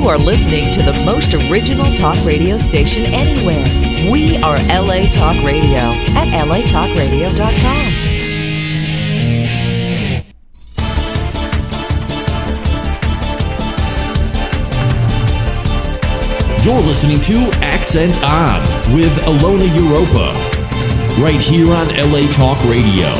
are listening to the most original talk radio station anywhere. We are LA Talk Radio at latalkradio.com. You're listening to Accent On with Ilona Europa, right here on LA Talk Radio.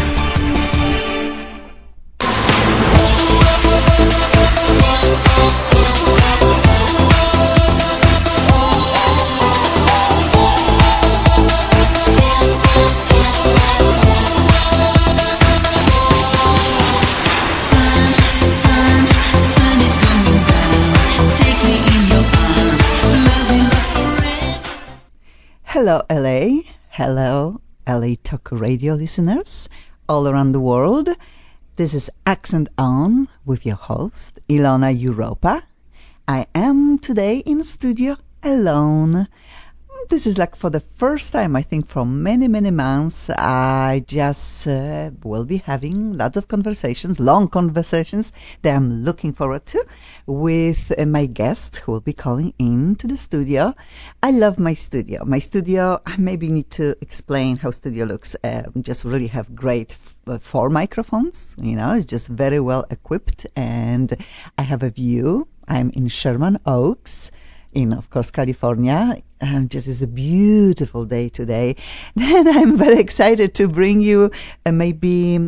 Hello, LA. Hello, LA Talk Radio listeners all around the world. This is Accent On with your host, Ilona Europa. I am today in studio alone. This is like for the first time, I think, for many, many months. I just will be having lots of conversations, long conversations that I'm looking forward to with my guest who will be calling in to the studio. I love my studio. My studio, I maybe need to explain how studio looks. Just really have great 4 microphones. You know, it's just very well equipped. And I have a view. I'm in Sherman Oaks, in, of course, California. Just is a beautiful day today. Then I'm very excited to bring you maybe,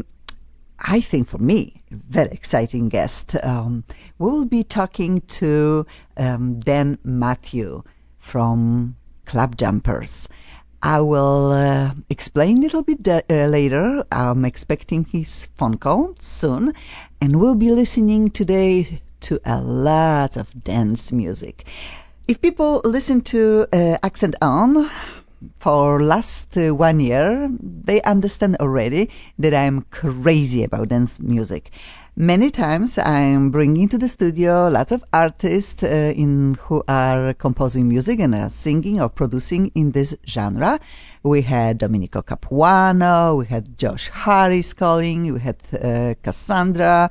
I think for me, a very exciting guest. We will be talking to Dan Matthew from Club Jumpers. I will explain a little bit later. I'm expecting his phone call soon. And we'll be listening today to a lot of dance music. If people listen to Accent On for last 1 year, they understand already that I'm crazy about dance music. Many times I'm bringing to the studio lots of artists who are composing music and are singing or producing in this genre. We had Domenico Capuano, we had Josh Harris calling, we had Cassandra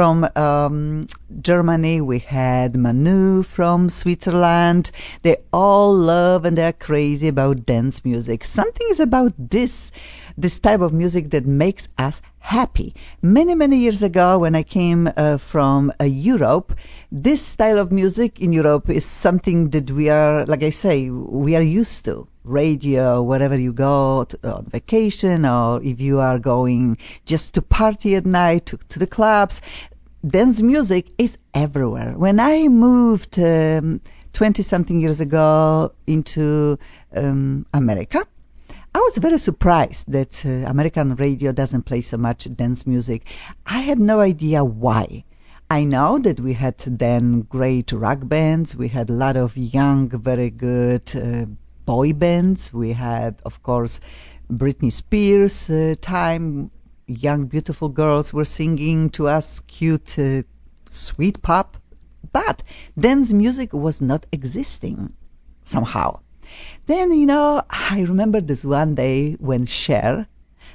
from Germany, we had Manu from Switzerland. They all love and they're crazy about dance music. Something is about this type of music that makes us happy. Many, many years ago when I came from Europe, this style of music in Europe is something that we are, like I say, we are used to. Radio, wherever you go on vacation, or if you are going just to party at night, to the clubs, dance music is everywhere. When I moved 20-something years ago into America, I was very surprised that American radio doesn't play so much dance music. I had no idea why. I know that we had then great rock bands. We had a lot of young, very good boy bands. We had, of course, Britney Spears time. Young, beautiful girls were singing to us cute, sweet pop. But dance music was not existing somehow. Then, I remember this one day when Cher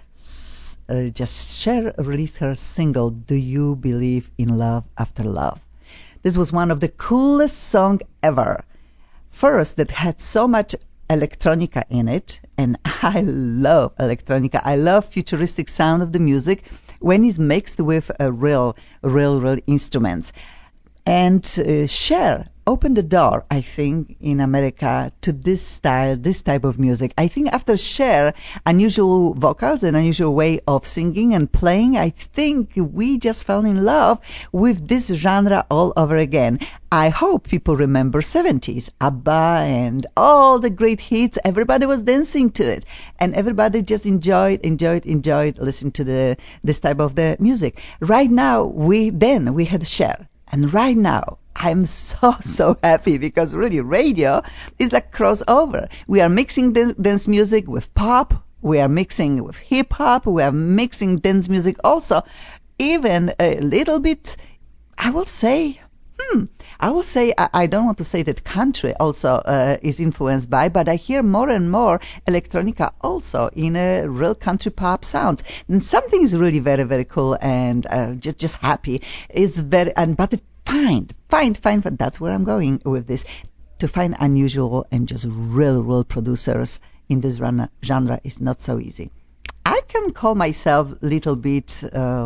released her single, Do You Believe in Love After Love? This was one of the coolest songs ever. First, that had so much electronica in it, and I love electronica. I love futuristic sound of the music when it's mixed with real instruments. And Cher opened the door, I think, in America to this style, this type of music. I think after Cher, unusual vocals and unusual way of singing and playing, I think we just fell in love with this genre all over again. I hope people remember 70s, ABBA and all the great hits. Everybody was dancing to it. And everybody just enjoyed listening to this type of the music. Right now, we had Cher. And right now, I'm so happy because really radio is like crossover. We are mixing dance music with pop. We are mixing with hip hop. We are mixing dance music also. Even a little bit, I will say, I don't want to say that country also is influenced by, but I hear more and more electronica also in a real country pop sounds. And something is really very, very cool and just happy. But the find. That's where I'm going with this. To find unusual and just real producers in this genre is not so easy. I can call myself a little bit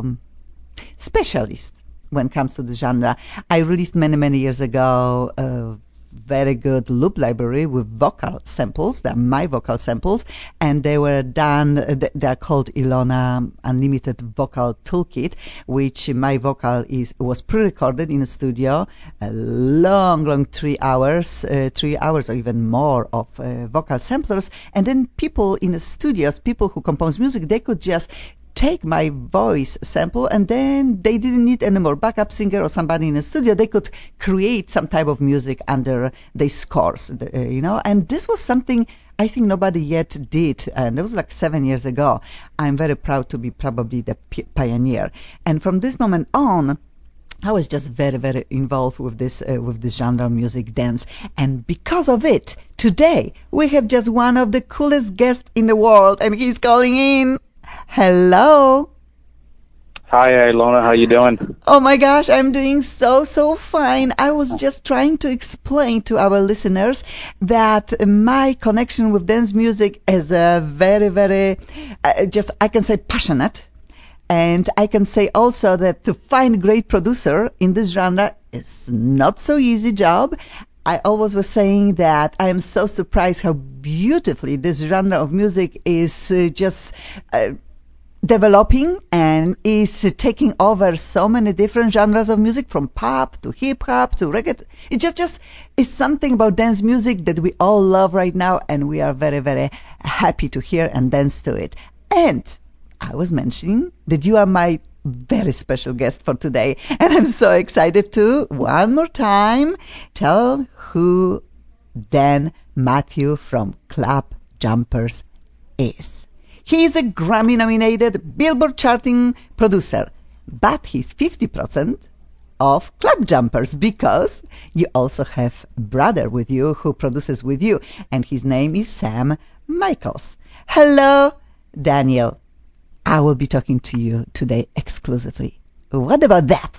specialist when it comes to the genre. I released many years ago a very good loop library with vocal samples. They're my vocal samples, and they were done. They're called Ilona Unlimited Vocal Toolkit, which my vocal was pre-recorded in a studio, a long 3 hours, 3 hours or even more of vocal samplers, and then people in the studios, people who compose music, they could just take my voice sample, and then they didn't need any more backup singer or somebody in the studio. They could create some type of music under their scores, and this was something I think nobody yet did, and it was like 7 years ago. I'm very proud to be probably the pioneer, and from this moment on, I was just very involved with this genre of music, dance, and because of it, today we have just one of the coolest guests in the world, and he's calling in. Hello. Hi, Ilona. How you doing? Oh my gosh, I'm doing so fine. I was just trying to explain to our listeners that my connection with dance music is a very, I can say passionate. And I can say also that to find a great producer in this genre is not so easy job. I always was saying that I am so surprised how beautifully this genre of music is just developing and is taking over so many different genres of music, from pop to hip hop to reggae. It just is something about dance music that we all love right now, and we are very happy to hear and dance to it. And I was mentioning that you are my very special guest for today, and I'm so excited to one more time tell who Dan Matthew from Club Jumpers is. He is a Grammy-nominated Billboard charting producer, but he's 50% of Club Jumpers because you also have a brother with you who produces with you, and his name is Sam Michaels. Hello, Daniel. I will be talking to you today exclusively. What about that?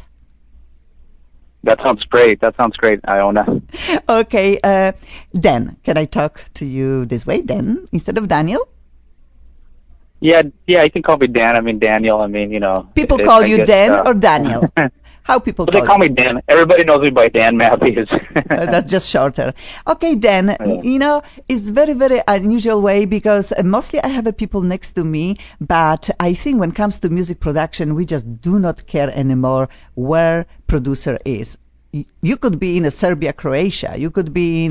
That sounds great, Iona. Okay, Dan, can I talk to you this way, Dan, instead of Daniel? Yeah, you can call me Dan. I mean, Daniel. People call you Dan or Daniel? How people they call me Dan. Everybody knows me by Dan Matthews. That's just shorter. Okay, Dan, it's very unusual way because mostly I have people next to me, but I think when it comes to music production, we just do not care anymore where producer is. You could be in Serbia, Croatia. You could be in,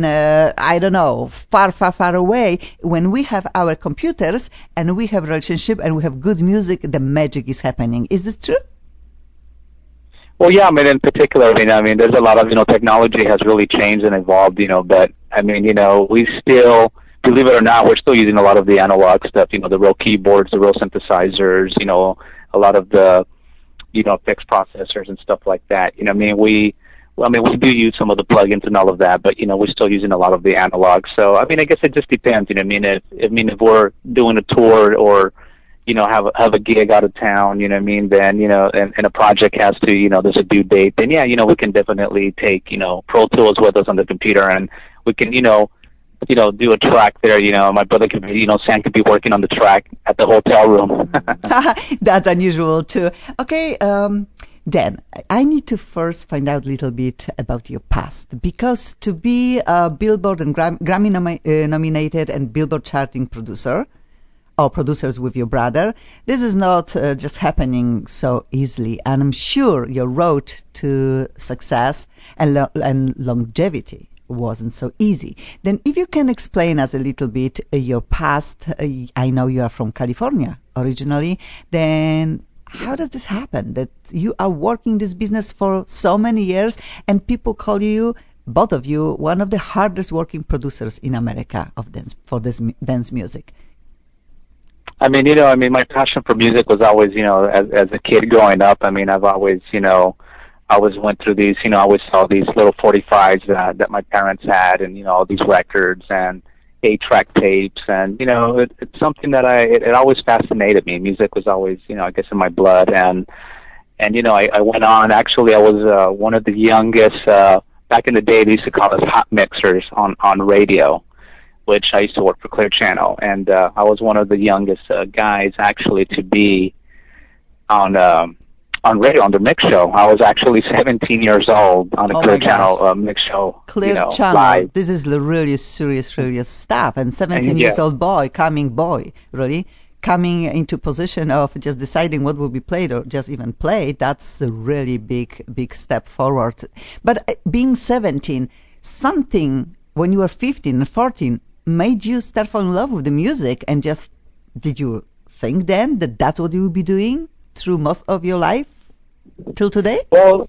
far away. When we have our computers and we have relationship and we have good music, the magic is happening. Is this true? Well, yeah, in particular, there's a lot of, technology has really changed and evolved, but, we still, believe it or not, we're still using a lot of the analog stuff, the real keyboards, the real synthesizers, a lot of the, fixed processors and stuff like that. We do use some of the plugins and all of that, but, we're still using a lot of the analog. So, I guess it just depends, if we're doing a tour or, have a gig out of town, then, and a project has to, there's a due date, then we can definitely take, Pro Tools with us on the computer, and we can, do a track there, my brother could be, Sam could be working on the track at the hotel room. That's unusual too. Okay, Dan, I need to first find out a little bit about your past, because to be a Billboard and Grammy nominated and Billboard charting producer, or producers with your brother, this is not just happening so easily, and I'm sure your road to success and longevity wasn't so easy. Then if you can explain us a little bit your past, I know you are from California originally, then how does this happen that you are working this business for so many years and people call you, both of you, one of the hardest working producers in America of dance, for this dance music? My passion for music was always, as a kid growing up, I've always, I always went through these, I always saw these little 45s that my parents had, and, all these records and 8-track tapes, and, it's something that it always fascinated me. Music was always, I guess in my blood, and And, I went on. Actually, I was one of the youngest, back in the day, they used to call us hot mixers on radio, which I used to work for Clear Channel. And I was one of the youngest guys, actually, to be on radio, on the mix show. I was actually 17 years old on the Clear Channel mix show. Clear Channel. Live. This is the really serious stuff. And 17 years old boy, really, coming into position of just deciding what will be played or just even played, that's a really big step forward. But being 17, something when you were 15 and 14 made you start fall in love with the music, and just, did you think then that that's what you would be doing through most of your life till today? Well,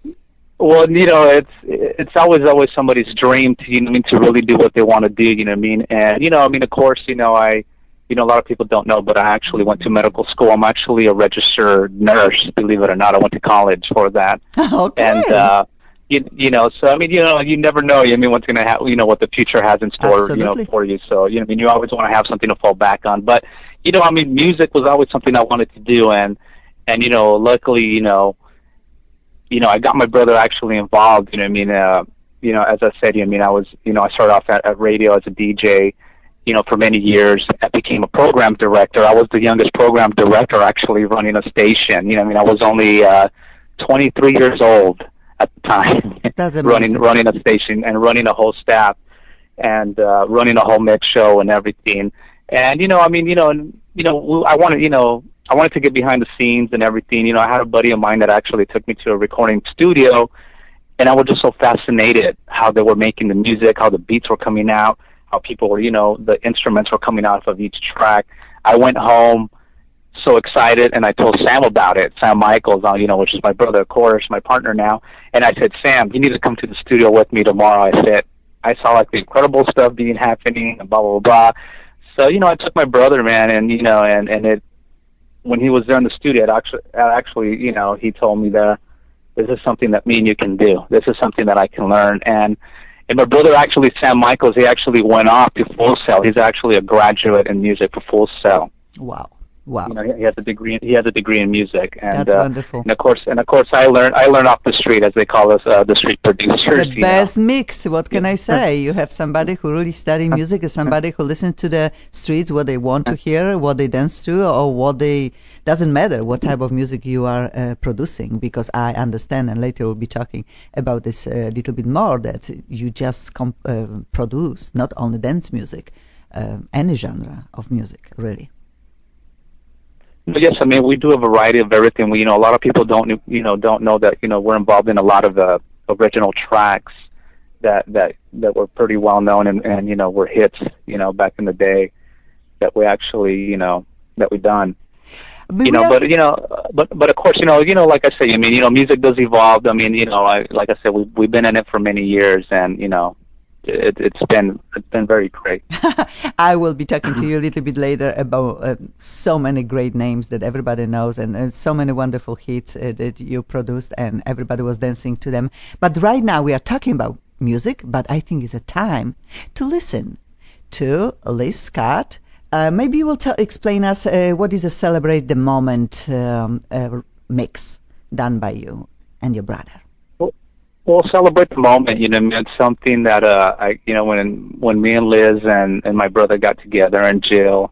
it's always somebody's dream to really do what they want to do, And of course, a lot of people don't know, but I actually went to medical school. I'm actually a registered nurse, believe it or not. I went to college for that. Okay. And so you never know. What's going to happen? What the future has in store, Absolutely. For you. So you always want to have something to fall back on. But music was always something I wanted to do, and luckily, I got my brother actually involved. As I said, I started off at radio as a DJ. For many years, I became a program director. I was the youngest program director actually running a station. I was only 23 years old at the time. That's amazing. running a station and running a whole staff and running a whole mix show and everything. And I wanted to get behind the scenes and everything. I had a buddy of mine that actually took me to a recording studio, and I was just so fascinated how they were making the music, how the beats were coming out, how people were, the instruments were coming out of each track. I went home so excited, and I told Sam about it, Sam Michaels, which is my brother, of course, my partner now. And I said, Sam, you need to come to the studio with me tomorrow. I saw the incredible stuff happening, and blah, blah, blah. So, I took my brother, man, and, and it, when he was there in the studio, actually, he told me that this is something that me and you can do. This is something that I can learn. And my brother, actually, Sam Michaels, he actually went off to Full Sail. He's actually a graduate in music for Full Sail. Wow. He has a degree. He has a degree in music. And, that's wonderful. And of course, I learned off the street, as they call us, the street producers. The best mix. What can I say? You have somebody who really studies music, and somebody who listens to the streets, what they want to hear, what they dance to, or what they. Doesn't matter what type of music you are producing, because I understand, and later we'll be talking about this a little bit more, that you just produce not only dance music, any genre of music, really. Yes, we do a variety of everything. A lot of people don't know that, we're involved in a lot of original tracks that were pretty well known and were hits, back in the day that we actually, that we done. But of course, like I say, music does evolve. Like I said, we've been in it for many years, and, it's been very great. I will be talking to you a little bit later about so many great names that everybody knows, and so many wonderful hits that you produced, and everybody was dancing to them. But right now we are talking about music, but I think it's a time to listen to Liz Scott. Maybe you will explain us what is the Celebrate the Moment mix done by you and your brother. Well, Celebrate the Moment, it's something that, when me and Liz and my brother got together, and Jill,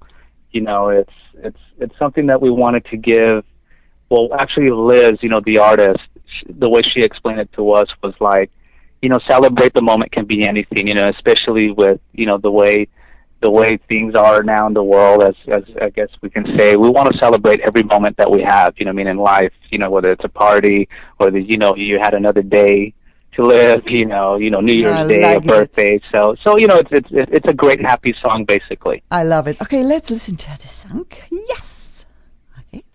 it's something that we wanted to give. Well, actually, Liz, the artist, the way she explained it to us was like, celebrate the moment can be anything, especially with, the way things are now in the world, as I guess we can say. We want to celebrate every moment that we have, in life, whether it's a party or you had another day to live, New Year's Day, a birthday. So it's a great happy song, basically. I love it. Okay, let's listen to the song. Yes. Okay.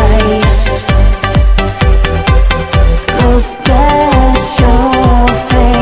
Special face.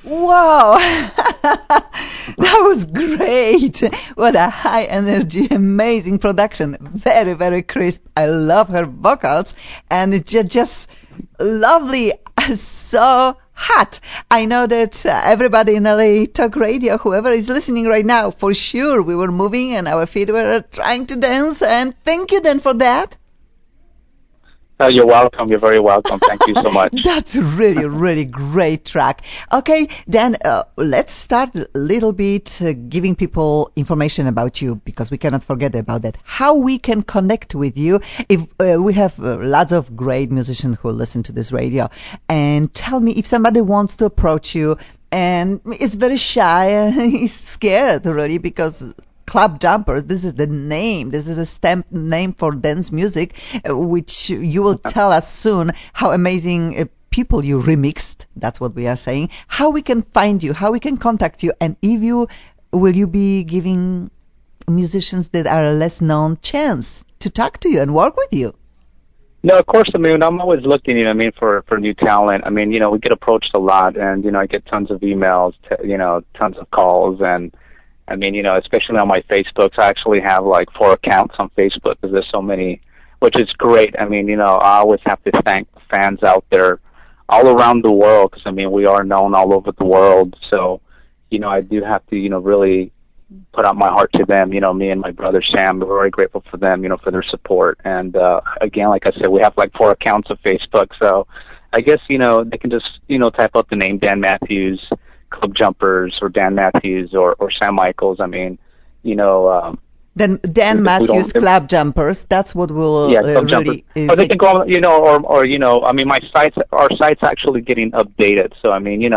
Wow, that was great. What a high energy, amazing production. Very, very crisp. I love her vocals, and it's just lovely. So hot. I know that everybody in LA Talk Radio, whoever is listening right now, for sure we were moving and our feet were trying to dance, and thank you then for that. You're welcome. You're very welcome. Thank you so much. That's really, really great track. Okay, then let's start a little bit giving people information about you, because we cannot forget about that. How we can connect with you. If we have lots of great musicians who listen to this radio. And tell me, if somebody wants to approach you and is very shy, he's scared really, because Club Jumpers, this is the name. This is a stamp name for dance music, which you will tell us soon how amazing people you remixed. That's what we are saying. How we can find you, how we can contact you, and will you be giving musicians that are less known chance to talk to you and work with you? No, of course. I mean, I'm always looking, for new talent. I mean, we get approached a lot, and, I get tons of emails, tons of calls, and I mean, especially on my Facebook, I actually have like 4 accounts on Facebook because there's so many, which is great. I mean, I always have to thank fans out there all around the world, because, I mean, we are known all over the world. So, I do have to, really put out my heart to them. Me and my brother Sam, we're very grateful for them, for their support. And, again, like I said, we have like 4 accounts of Facebook. So I guess, they can just, type up the name Dan Matthews, Club Jumpers, or Dan Matthews, or Sam Michaels. I mean, then Dan Matthews Club Jumpers. That's what we'll really. Or they can go, I mean, our site's actually getting updated. So I mean,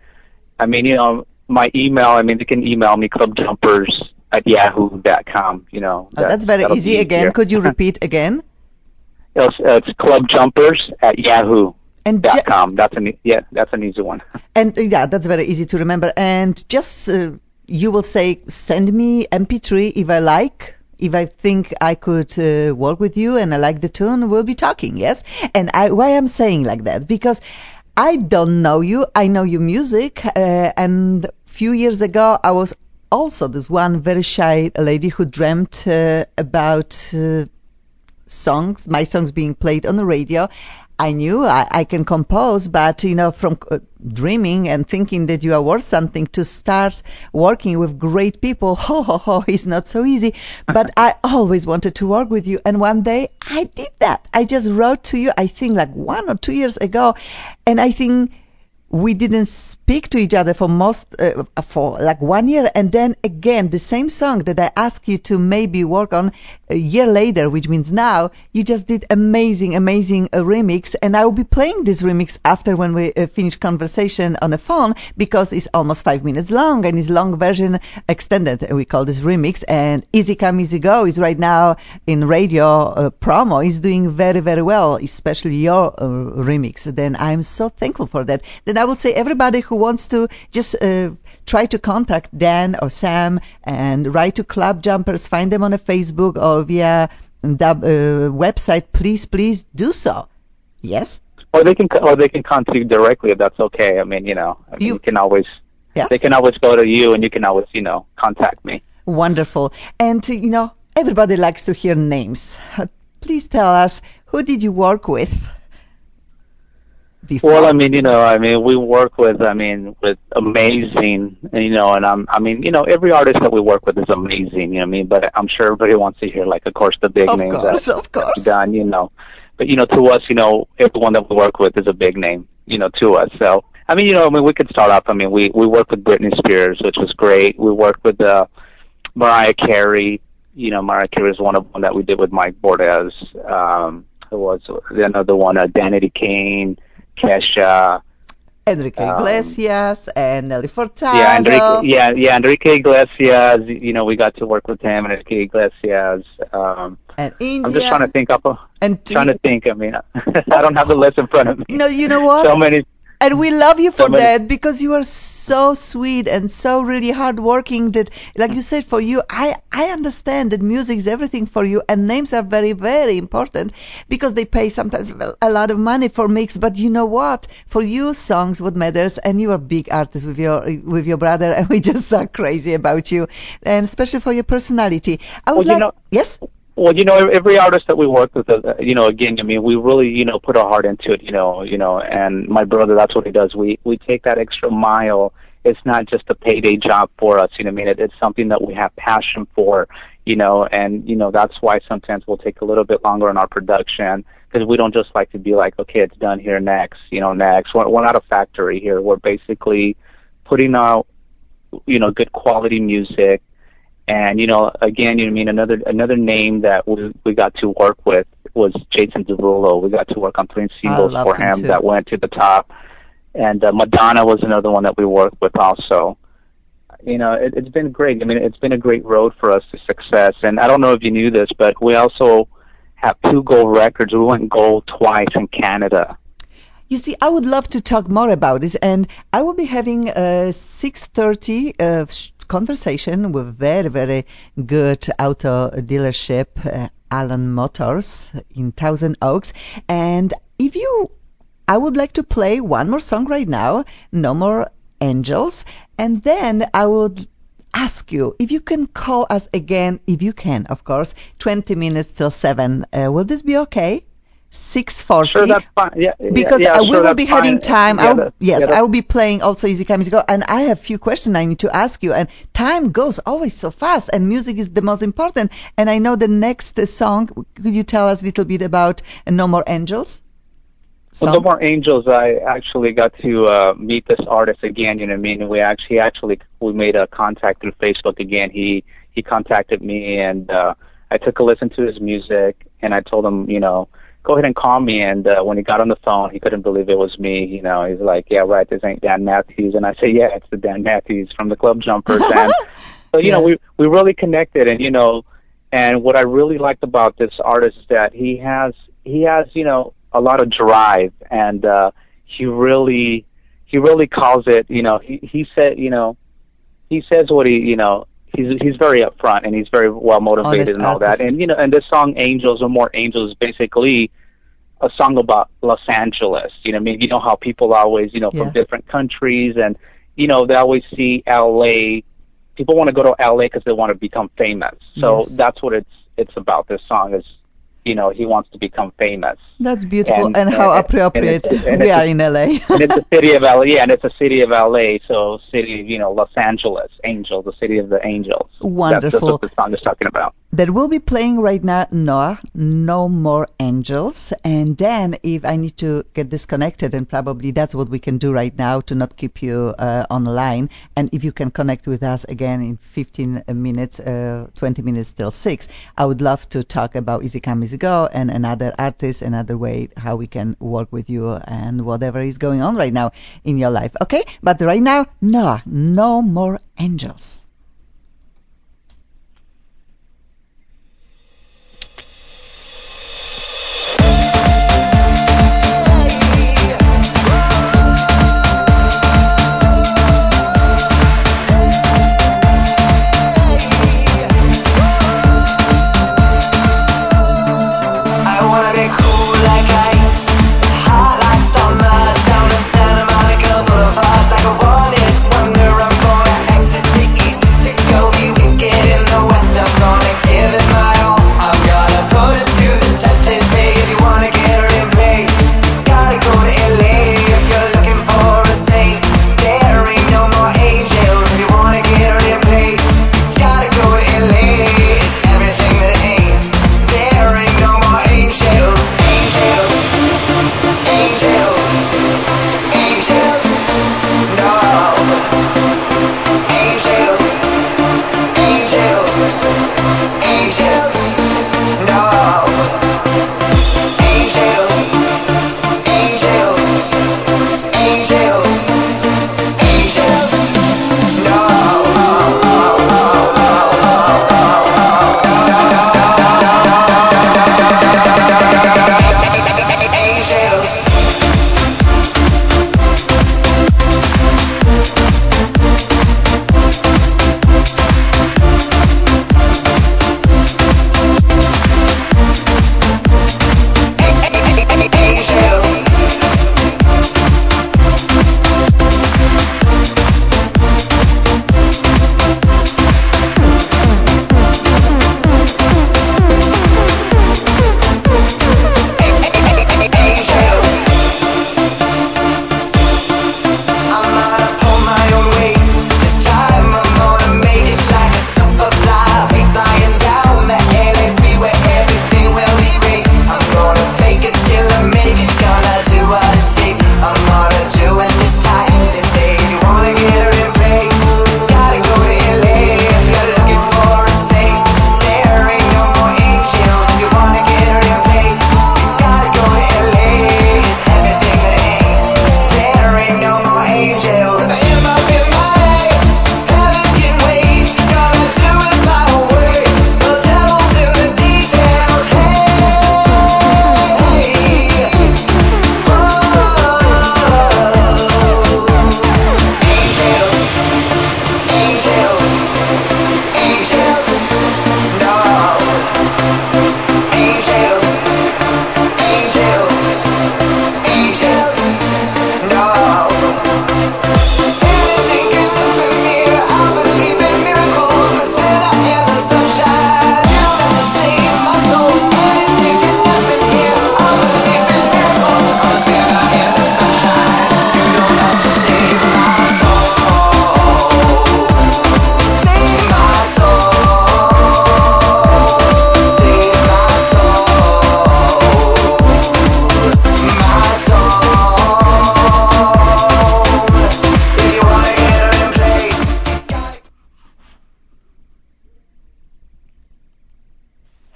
my email. I mean, they can email me clubjumpers@yahoo.com. That's very easy. Again, could you repeat again? It's clubjumpers@yahoo.com. That's an easy one. And that's very easy to remember. And just you will say, send me MP3 if I like. If I think I could work with you and I like the tune, we'll be talking. Yes. And why I'm saying like that, because I don't know you. I know your music. And a few years ago, I was also this one very shy lady who dreamt about my songs being played on the radio. I knew I can compose, but, from dreaming and thinking that you are worth something to start working with great people, it's not so easy. But I always wanted to work with you. And one day I did that. I just wrote to you, I think like 1 or 2 years ago. And I think we didn't speak to each other for like 1 year, and then again the same song that I asked you to maybe work on a year later, which means now you just did amazing remix, and I will be playing this remix after when we finish conversation on the phone, because it's almost 5 minutes long and it's long version extended. We call this remix, and Easy Come Easy Go is right now in radio promo. Is doing very, very well, especially your remix. Then I'm so thankful for that. Then I will say everybody who wants to just try to contact Dan or Sam and write to Club Jumpers, find them on a Facebook or via the website, please do so. Yes? Or they can contact you directly if that's okay. I mean, you can always, yes, they can always go to you, and you can always, contact me. Wonderful. And, everybody likes to hear names. Please tell us, who did you work with before? Well, we work with amazing, and every artist that we work with is amazing, but I'm sure everybody wants to hear, like, of course, the big names of course. Done, but, to us, everyone that we work with is a big name, to us. So, we could start off, we worked with Britney Spears, which was great. We worked with Mariah Carey. Mariah Carey is one of them that we did with Mike Bordes. There was another one, Danity Kane, Kesha, Enrique Iglesias, and Nelly Furtado. Enrique Iglesias. We got to work with him, Enrique Iglesias. And India. I'm just trying to think I don't have the list in front of me. No, you know what? So many. And we love you for Somebody- that, because you are so sweet and so really hardworking that, like you said, for you, I understand that music is everything for you, and names are very, very important because they pay sometimes a lot of money for mix. But you know what? For you, songs what matters, and you are a big artist with your brother, and we just are crazy about you, and especially for your personality. I would yes. Well, every artist that we work with, again, I mean, we really, put our heart into it, and my brother, that's what he does. We take that extra mile. It's not just a payday job for us, I mean, it's something that we have passion for, and, that's why sometimes we'll take a little bit longer in our production, because we don't just like to be like, okay, it's done here, next. We're not a factory here. We're basically putting out, good quality music. And, again, another name that we got to work with was Jason Derulo. We got to work on 3 singles for him that went to the top. And Madonna was another one that we worked with also. It's been great. I mean, it's been a great road for us to success. And I don't know if you knew this, but we also have 2 gold records. We went gold twice in Canada. You see, I would love to talk more about this, and I will be having a 6:30 conversation with very, very good auto dealership, Allen Motors in Thousand Oaks. And I would like to play one more song right now, No More Angels, and then I would ask you if you can call us again, if you can, of course, 20 minutes till 7. Will this be okay? 6:40. Sure, that's fine. Yeah, because we will be having time. Yeah, I will be playing also Easy Come Easy Go, and I have a few questions I need to ask you. And time goes always so fast, and music is the most important. And I know the next song. Could you tell us a little bit about No More Angels? Well, No More Angels. I actually got to meet this artist again. I mean, we made a contact through Facebook again. He contacted me, and I took a listen to his music, and I told him, go ahead and call me. And when he got on the phone, he couldn't believe it was me. He's like, yeah, right, this ain't Dan Matthews. And I say, yeah, it's the Dan Matthews from the Club Jumpers. And so, we really connected. And, and what I really liked about this artist is that he has a lot of drive. And he really calls it, he said, he says what he's very upfront, and he's very well motivated and all that. And and this song Angels or More Angels is basically a song about Los Angeles. I mean, how people always, from different countries, and they always see LA. People want to go to LA because they want to become famous. So that's what it's about. This song is, he wants to become famous. That's beautiful, and how appropriate we are in LA. And it's a city of LA, and it's a city of LA, so city of, Los Angeles, Angels, the city of the angels. Wonderful. That's what the song is talking about. That will be playing right now, Noah, No More Angels. And then if I need to get disconnected, and probably that's what we can do right now to not keep you online. And if you can connect with us again in 15 minutes, 20 minutes till 6, I would love to talk about Easy Come, Easy Go and another artist, another way how we can work with you and whatever is going on right now in your life. Okay? But right now, Noah, No More Angels. Like a wanted wanderer, boy, I exit the east.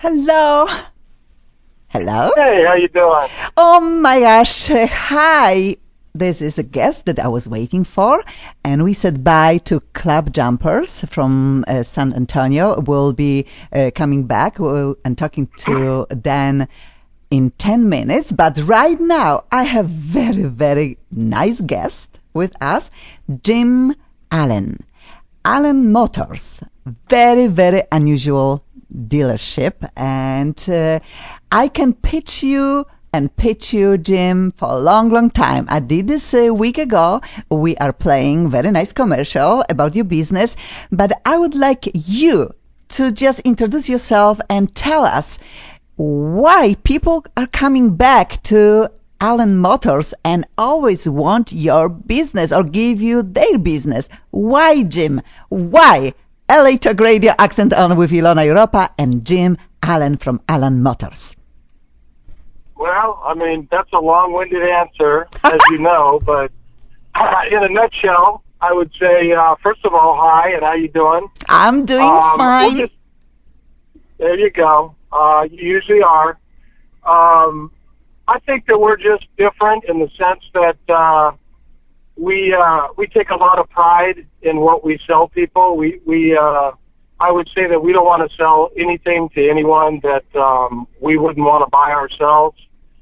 Hello. Hello? Hey, how you doing? Oh my gosh. Hi. This is a guest that I was waiting for, and we said bye to Club Jumpers from San Antonio. We'll be coming back and talking to Dan in 10 minutes, but right now I have very, very nice guest with us, Jim Allen. Allen Motors, very, very unusual dealership, and I can pitch you, Jim, for a long, long time. I did this a week ago. We are playing very nice commercial about your business, but I would like you to just introduce yourself and tell us why people are coming back to Allen Motors and always want your business or give you their business. Why, Jim? Why? LA Talk Radio, Accent On with Ilona Europa and Jim Allen from Allen Motors. Well, I mean, that's a long-winded answer, as you know, but in a nutshell, I would say, first of all, hi, and how you doing? I'm doing fine. There you go. You usually are. I think that we're just different in the sense that we take a lot of pride in what we sell people. I would say that we don't want to sell anything to anyone that we wouldn't want to buy ourselves.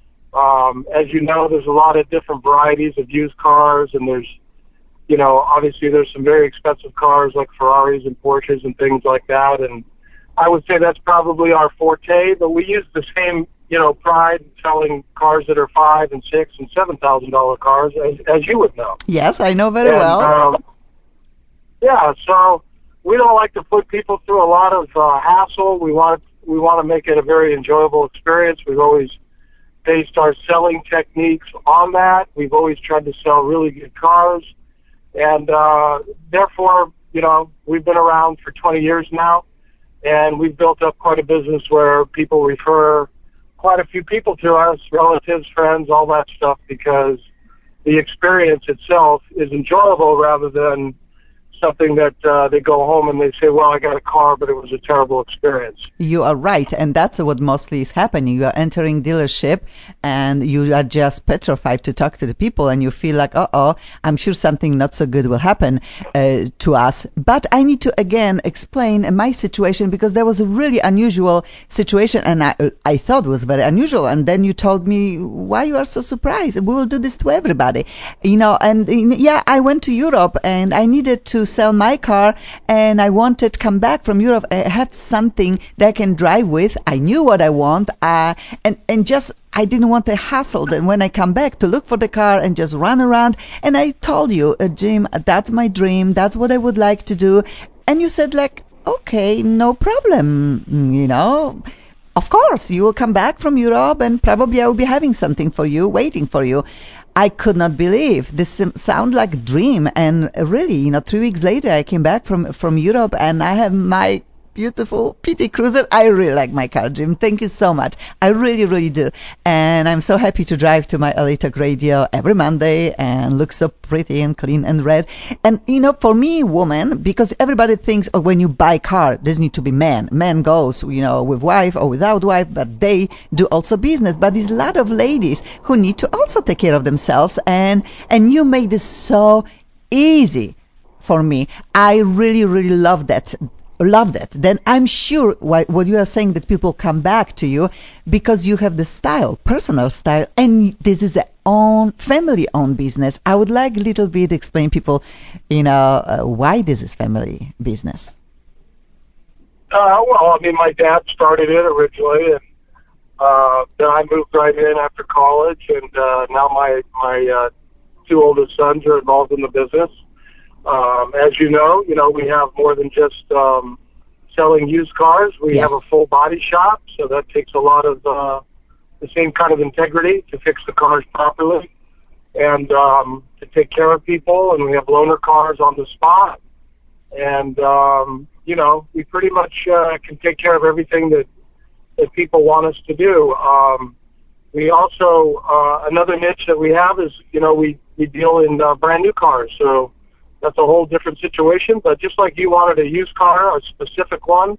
As you know, there's a lot of different varieties of used cars, and there's, obviously there's some very expensive cars like Ferraris and Porsches and things like that, and I would say that's probably our forte, but we use the same, pride in selling cars that are $5,000 and $6,000 and $7,000 cars, as you would know. Yes, I know very well. Yeah, so we don't like to put people through a lot of hassle. We want to make it a very enjoyable experience. We've always based our selling techniques on that. We've always tried to sell really good cars, and therefore, we've been around for 20 years now, and we've built up quite a business where people refer quite a few people to us, relatives, friends, all that stuff, because the experience itself is enjoyable rather than something that they go home and they say, well, I got a car, but it was a terrible experience. You are right, and that's what mostly is happening. You are entering dealership, and you are just petrified to talk to the people, and you feel like, I'm sure something not so good will happen to us. But I need to, again, explain my situation, because there was a really unusual situation, and I thought it was very unusual, and then you told me why you are so surprised. We will do this to everybody. I went to Europe, and I needed to sell my car, and I wanted to come back from Europe and have something that I can drive with. I knew what I want, and I didn't want a hassle. Then when I come back to look for the car and just run around, and I told you, Jim, that's my dream. That's what I would like to do. And you said, okay, no problem, Of course, you will come back from Europe, and probably I will be having something for you, waiting for you. I could not believe this sounded like a dream, and really, 3 weeks later, I came back from Europe, and I have my beautiful PT Cruiser. I really like my car, Jim. Thank you so much. I really, really do. And I'm so happy to drive to my LA Talk Radio every Monday and look so pretty and clean and red. And, for me, woman, because everybody thinks, when you buy a car, this need to be man. Man goes, with wife or without wife, but they do also business. But there's a lot of ladies who need to also take care of themselves. And you made this so easy for me. I really, really loved it. Then I'm sure what you are saying, that people come back to you because you have the style, personal style, and this is a family-owned business. I would like a little bit explain people, why this is family business. My dad started it originally, and then I moved right in after college, and now my two oldest sons are involved in the business. As you know, we have more than just selling used cars. We have a full body shop, so that takes a lot of the same kind of integrity to fix the cars properly and to take care of people. And we have loaner cars on the spot. And, we pretty much can take care of everything that people want us to do. We also, another niche that we have is, we deal in brand new cars. So that's a whole different situation. But just like you wanted a used car, a specific one,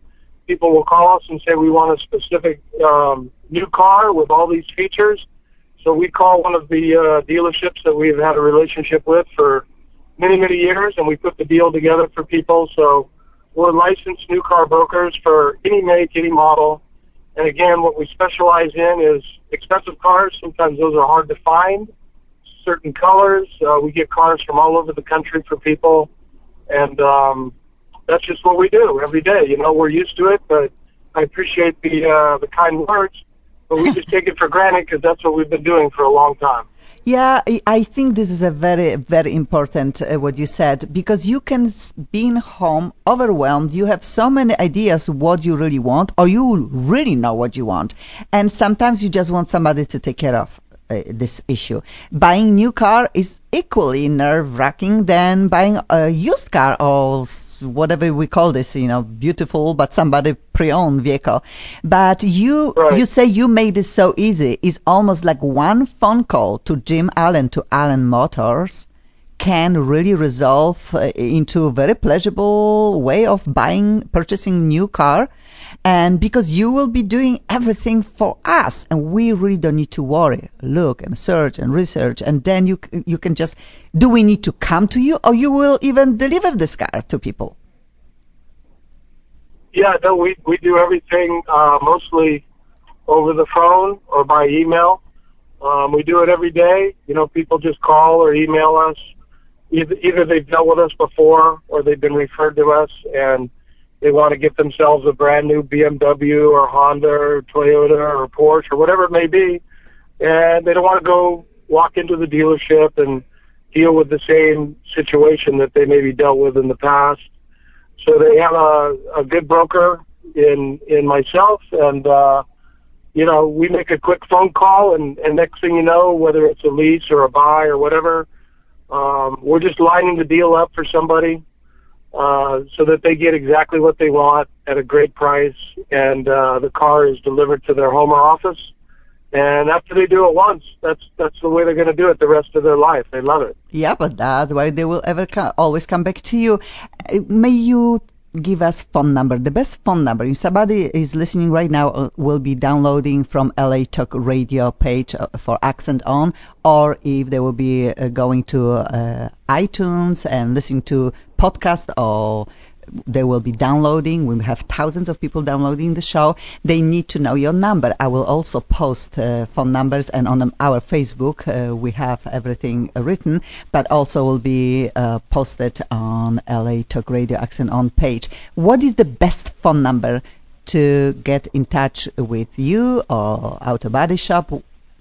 people will call us and say we want a specific new car with all these features. So we call one of the dealerships that we've had a relationship with for many, many years, and we put the deal together for people. So we're licensed new car brokers for any make, any model. And again, what we specialize in is expensive cars. Sometimes those are hard to find. Certain colors. We get cars from all over the country for people. And that's just what we do every day. You know, we're used to it, but I appreciate the kind words. But we just take it for granted because that's what we've been doing for a long time. Yeah, I think this is a very, very important what you said, because you can be in home overwhelmed. You have so many ideas what you really want, or you really know what you want. And sometimes you just want somebody to take care of this issue. Buying new car is equally nerve-wracking than buying a used car or whatever we call this, you know, beautiful, but somebody pre-owned vehicle. But you say you made it so easy. It's almost like one phone call to Jim Allen, to Allen Motors, can really resolve into a very pleasurable way of purchasing new car. And because you will be doing everything for us, and we really don't need to worry, look and search and research, and then you can just, do we need to come to you, or you will even deliver this car to people? Yeah, no, we do everything mostly over the phone or by email. We do it every day. You know, people just call or email us. Either they've dealt with us before or they've been referred to us, and they want to get themselves a brand new BMW or Honda or Toyota or Porsche or whatever it may be, and they don't want to go walk into the dealership and deal with the same situation that they maybe dealt with in the past. So they have a good broker in myself, and you know, we make a quick phone call, and next thing you know, whether it's a lease or a buy or whatever, we're just lining the deal up for somebody. So that they get exactly what they want at a great price, and the car is delivered to their home or office. And after they do it once, that's the way they're going to do it the rest of their life. They love it. Yeah, but that's why they will always come back to you. May you give us phone number, the best phone number. If somebody is listening right now, will be downloading from LA Talk Radio page for Accent On, or if they will be going to iTunes and listening to podcast, or they will be downloading. We have thousands of people downloading the show. They need to know your number. I will also post phone numbers, and on our Facebook we have everything written, but also will be posted on LA Talk Radio Accent On page. What is the best phone number to get in touch with you or Auto Body Shop?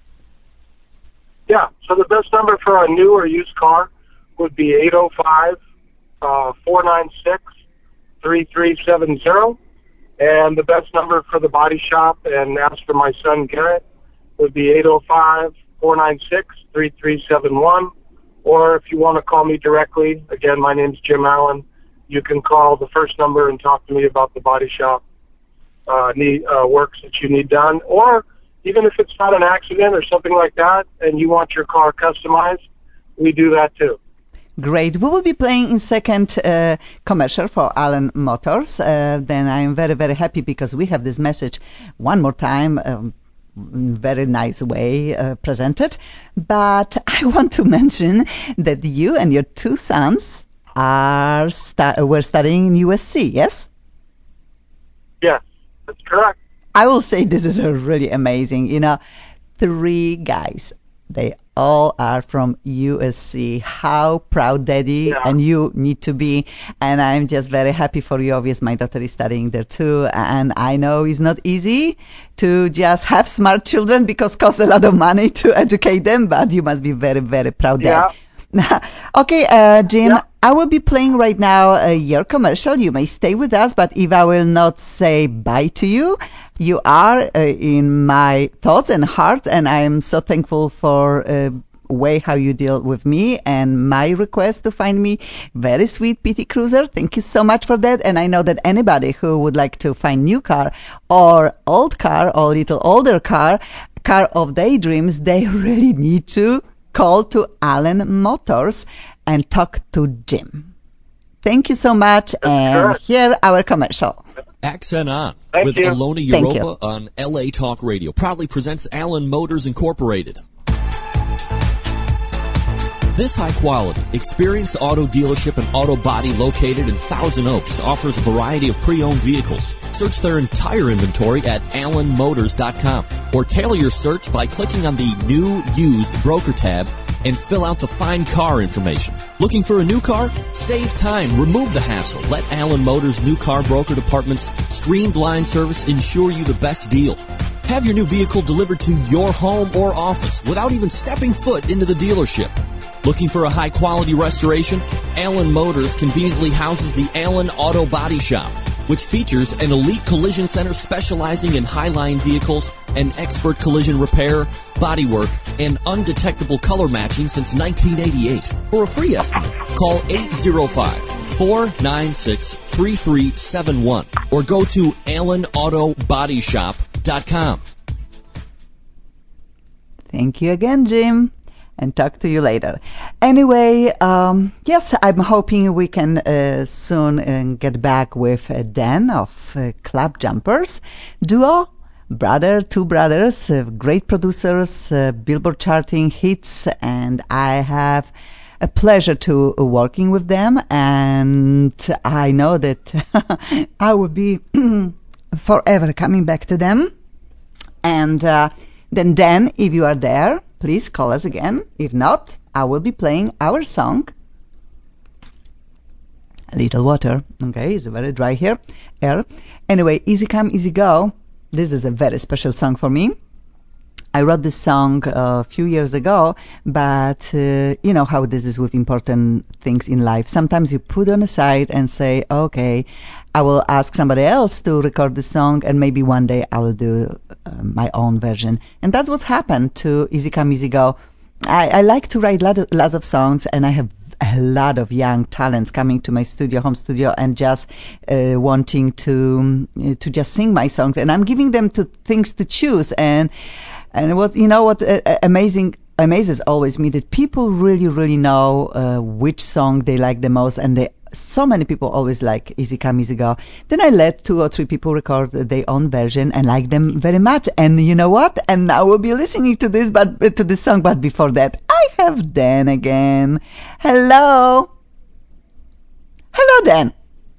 Yeah, so the best number for a new or used car would be 805-496-3370, and the best number for the body shop and ask for my son Garrett would be 805-496-3371. Or if you want to call me directly, again, my name's Jim Allen, you can call the first number and talk to me about the body shop works that you need done. Or even if it's not an accident or something like that and you want your car customized, we do that too. Great. We will be playing in second commercial for Allen Motors. Then I am very, very happy because we have this message one more time, very nice way presented. But I want to mention that you and your two sons were studying in USC, yes? Yes, that's correct. I will say this is really amazing. You know, 3 guys. They all are from USC. How proud Daddy and you need to be. And I'm just very happy for you. Obviously, my daughter is studying there too. And I know it's not easy to just have smart children because it costs a lot of money to educate them. But you must be very, very proud Dad. Yeah. Okay, Jim, I will be playing right now your commercial. You may stay with us, but if I will not say bye to you, you are in my thoughts and heart, and I am so thankful for way how you deal with me and my request to find me very sweet PT Cruiser. Thank you so much for that. And I know that anybody who would like to find new car or old car or little older car of their dreams, they really need to call to Allen Motors and talk to Jim. Thank you so much, and here our commercial. Accent On Thank with you. Alona Thank Europa on LA Talk Radio. Proudly presents Allen Motors Incorporated. This high-quality, experienced auto dealership and auto body located in Thousand Oaks offers a variety of pre-owned vehicles. Search their entire inventory at allenmotors.com or tailor your search by clicking on the New Used Broker tab and fill out the Find Car information. Looking for a new car? Save time. Remove the hassle. Let Allen Motors' new car broker department's streamlined service ensure you the best deal. Have your new vehicle delivered to your home or office without even stepping foot into the dealership. Looking for a high-quality restoration? Allen Motors conveniently houses the Allen Auto Body Shop, which features an elite collision center specializing in Highline vehicles and expert collision repair, bodywork, and undetectable color matching since 1988. For a free estimate, call 805-496-3371 or go to AllenAutoBodyShop.com. Thank you again, Jim, and talk to you later. Anyway, yes, I'm hoping we can soon get back with Dan of Club Jumpers duo. Two brothers, great producers, Billboard charting hits, and I have a pleasure to working with them, and I know that I will be forever coming back to them. And then Dan, if you are there, please call us again. If not, I will be playing our song, A Little Water. Okay, it's very dry here. Air. Anyway, Easy Come, Easy Go. This is a very special song for me. I wrote this song a few years ago, but you know how this is with important things in life. Sometimes you put on aside and say, okay, I will ask somebody else to record the song, and maybe one day I will do my own version. And that's what's happened to Easy Come, Easy Go. I like to write lots of songs, and I have a lot of young talents coming to my home studio, and just wanting to just sing my songs. And I'm giving them things to choose. And what amazes always me, that people really know which song they like the most, and so many people always like Easy Come, Easy Go. Then I let 2 or 3 people record their own version and like them very much. And you know what? And now we'll be listening to this song. But before that, I have Dan again. Hello. Hello, Dan.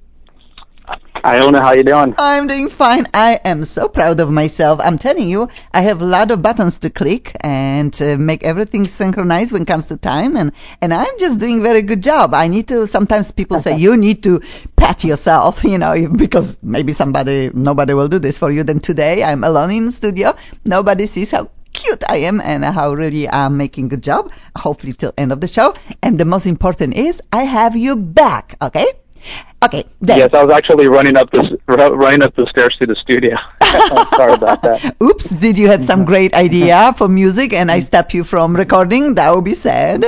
Hi, Alona, how you doing? I'm doing fine. I am so proud of myself. I'm telling you, I have a lot of buttons to click and make everything synchronized when it comes to time, and I'm just doing a very good job. I need to, sometimes people say you need to pat yourself, because maybe nobody will do this for you. Then today I'm alone in the studio. Nobody sees how cute I am and how really I'm making a good job, hopefully till end of the show. And the most important is I have you back, okay? Okay. Then. Yes, I was actually running up the stairs to the studio. Sorry about that. Oops! Did you have some great idea for music and I stop you from recording? That would be sad.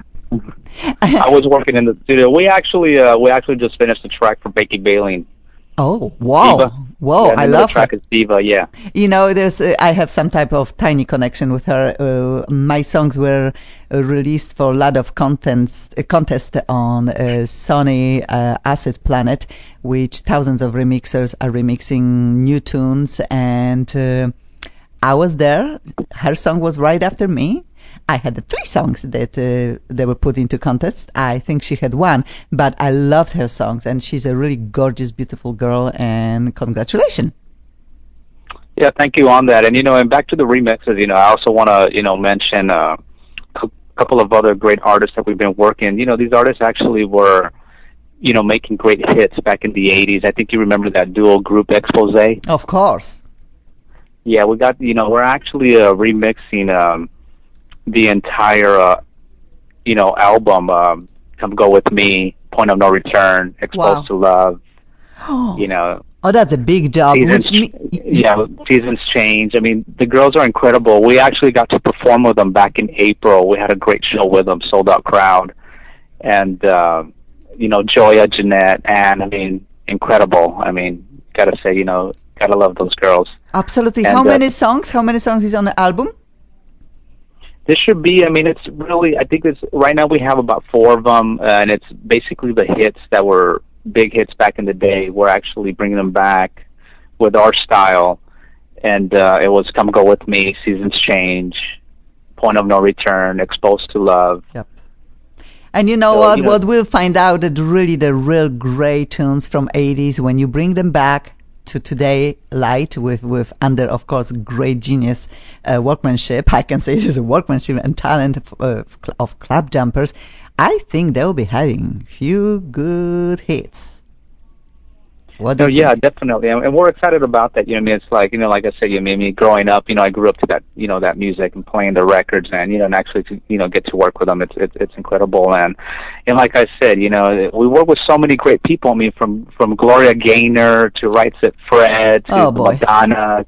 I was working in the studio. We actually just finished the track for Becky Baleen. Oh, wow. Diva. Whoa, Yeah, I love the track her. is Diva, yeah. I have some type of tiny connection with her. My songs were released for a lot of contest on Sony Acid Planet, which thousands of remixers are remixing new tunes, and I was there. Her song was right after me. I had 3 songs that they were put into contest. I think she had 1, but I loved her songs, and she's a really gorgeous, beautiful girl, and congratulations. Yeah, thank you on that. And, and back to the remixes, I also want to, mention a couple of other great artists that we've been working. These artists actually were, making great hits back in the 80s. I think you remember that duo group Expose? Of course. Yeah, we got, we're actually remixing the entire, album, Come Go With Me, Point of No Return, Exposed to Love, Oh, that's a big job. Seasons Change. I mean, the girls are incredible. We actually got to perform with them back in April. We had a great show with them, sold out crowd. And, Joya, Jeanette, Anne, I mean, incredible. I mean, gotta say, gotta love those girls. Absolutely. And, How many songs is on the album? This should be, it's really, I think right now we have about 4 of them, and it's basically the hits that were big hits back in the day. We're actually bringing them back with our style, and it was Come Go With Me, Seasons Change, Point of No Return, Exposed to Love. Yep. And you know what we'll find out that really the real great tunes from 80s, when you bring them back to today light with under, of course, great genius workmanship, I can say this is a workmanship and talent of Club Jumpers, I think they'll be having few good hits. What do you think? Definitely, and we're excited about that. It's like, like I said, me growing up, I grew up to that, that music and playing the records, and and actually to get to work with them, it's incredible. And like I said, we work with so many great people. I mean, from Gloria Gaynor to Right Said Fred to Madonna,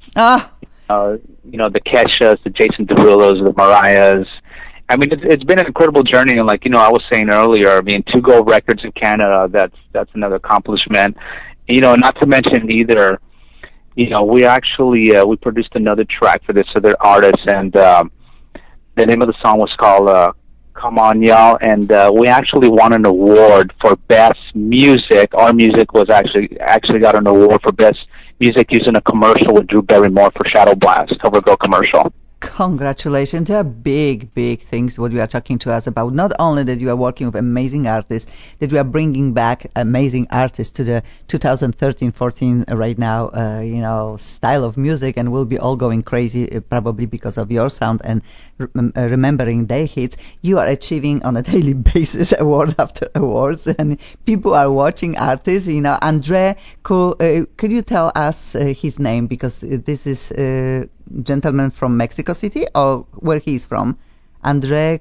the Keshas, the Jason Derulos, the Mariahs. I mean, it's been an incredible journey, and like I was saying earlier, I mean, 2 gold records in Canada, that's another accomplishment. Not to mention either, we actually we produced another track for this other artist, and the name of the song was called Come On Y'all, and we actually won an award for best music. Our music was actually got an award for best music used in a commercial with Drew Barrymore for Shadow Blast, CoverGirl commercial. Congratulations. There are big things what you are talking to us about. Not only that you are working with amazing artists, that we are bringing back amazing artists to the 2013-14 right now, style of music, and we'll be all going crazy probably because of your sound and remembering their hits. You are achieving on a daily basis award after awards, and people are watching artists. Andre, could you tell us his name, because this is gentleman from Mexico City, or where he's from? I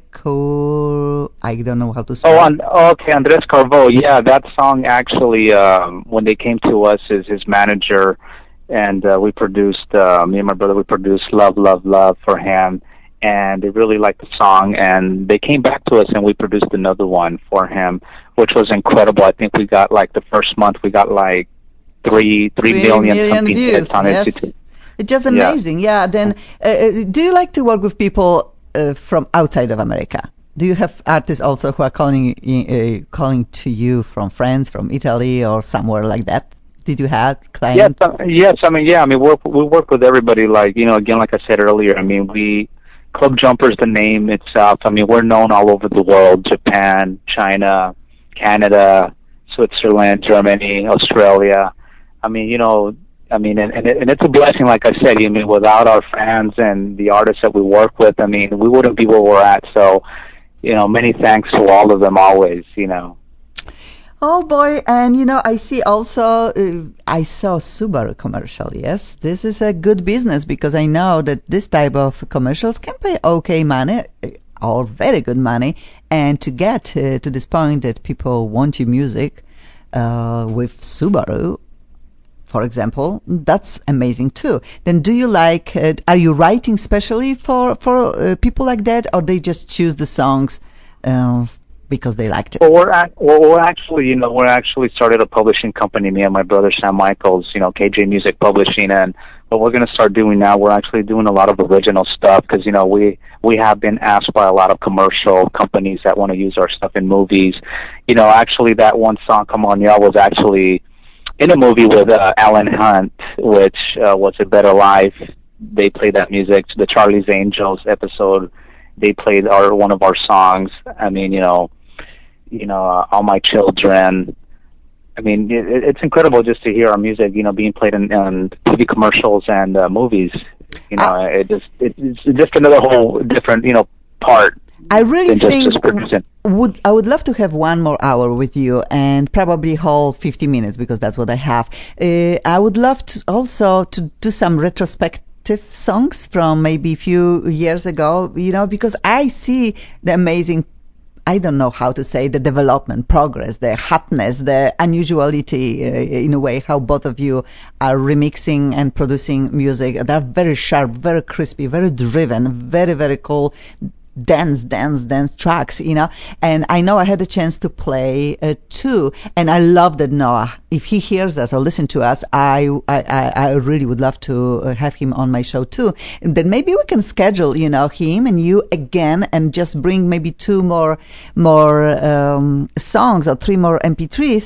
don't know how to spell. Okay, Andres Carvo. Yeah, that song actually, when they came to us, is his manager, and we produced, me and my brother, we produced Love, Love, Love for him, and they really liked the song, and they came back to us, and we produced another one for him, which was incredible. I think we got, like, the first month, we got, like, 3 million something hits on Institute. It's just amazing, yeah. Then, do you like to work with people from outside of America? Do you have artists also who are calling to you from France, from Italy, or somewhere like that? Did you have clients? Yes. I mean, we work with everybody. Like, again, like I said earlier, I mean, Club Jumpers, the name itself. I mean, we're known all over the world: Japan, China, Canada, Switzerland, Germany, Australia. I mean, and it's a blessing, like I said. I mean, without our fans and the artists that we work with, I mean, we wouldn't be where we're at. So, many thanks to all of them always, Oh boy, and I see also, I saw Subaru commercial, yes. This is a good business, because I know that this type of commercials can pay okay money, or very good money, and to get to this point that people want your music with Subaru, for example, that's amazing too. Then do you like, are you writing specially for people like that, or they just choose the songs because they liked it? Well, we're actually started a publishing company, me and my brother Sam Michaels, KJ Music Publishing, and what we're going to start doing now, we're actually doing a lot of original stuff, because, we have been asked by a lot of commercial companies that want to use our stuff in movies. Actually that one song, Come On Y'all, was actually in a movie with Alan Hunt, which was A Better Life. They played that music. The Charlie's Angels episode, they played one of our songs. I mean, All My Children. I mean, it's incredible just to hear our music, being played in TV commercials and movies. It's just another whole different, part. I really think I would love to have 1 more hour with you, and probably whole 50 minutes, because that's what I have. I would love to also to do some retrospective songs from maybe a few years ago, because I see the amazing, I don't know how to say, the development, progress, the hotness, the unusuality, in a way, how both of you are remixing and producing music. They're very sharp, very crispy, very driven, very, very cool. Dance tracks, and I know I had a chance to play too, and I love that Noah, if he hears us or listen to us, I really would love to have him on my show too. And then maybe we can schedule, him and you again, and just bring maybe 2 more songs or 3 more MP3s,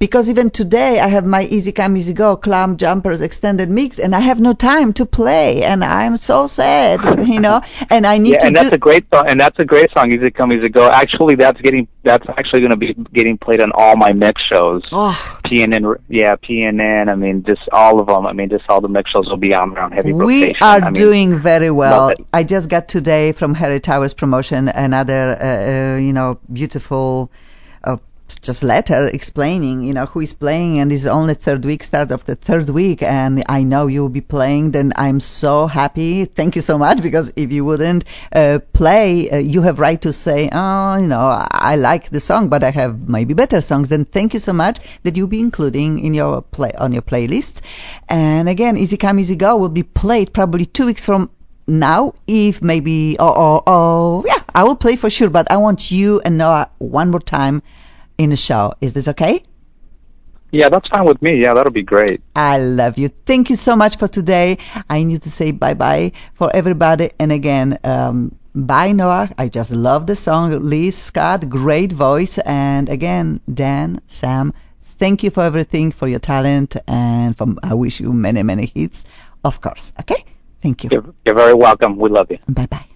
because even today I have my Easy Come Easy Go Clam Jumpers extended mix, and I have no time to play, and I'm so sad, and I need to. And that's a great song. And that's a great song, Easy Come Easy Go. Actually, that's actually going to be getting played on all my mix shows. Oh. PNN. I mean, just all of them. I mean, just all the mix shows will be on heavy rotation. We are doing very well. I just got today from Harry Towers Promotion another, beautiful just letter explaining, who is playing, and it's only start of the third week, and I know you will be playing. Then I'm so happy. Thank you so much, because if you wouldn't play, you have right to say, I like the song, but I have maybe better songs. Then thank you so much that you'll be including in your on your playlist. And again, Easy Come Easy Go will be played probably 2 weeks from now, if maybe, I will play for sure, but I want you and Noah one more time in the show. Is this okay? Yeah, that's fine with me. Yeah, that'll be great. I love you. Thank you so much for today. I need to say bye-bye for everybody. And again, bye, Noah. I just love the song. Liz Scott, great voice. And again, Dan, Sam, thank you for everything, for your talent, and I wish you many, many hits, of course. Okay? Thank you. You're very welcome. We love you. Bye-bye.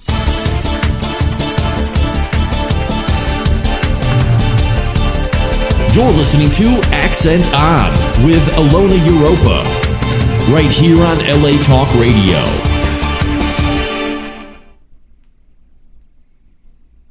You're listening to Accent On with Ilona Europa, right here on LA Talk Radio.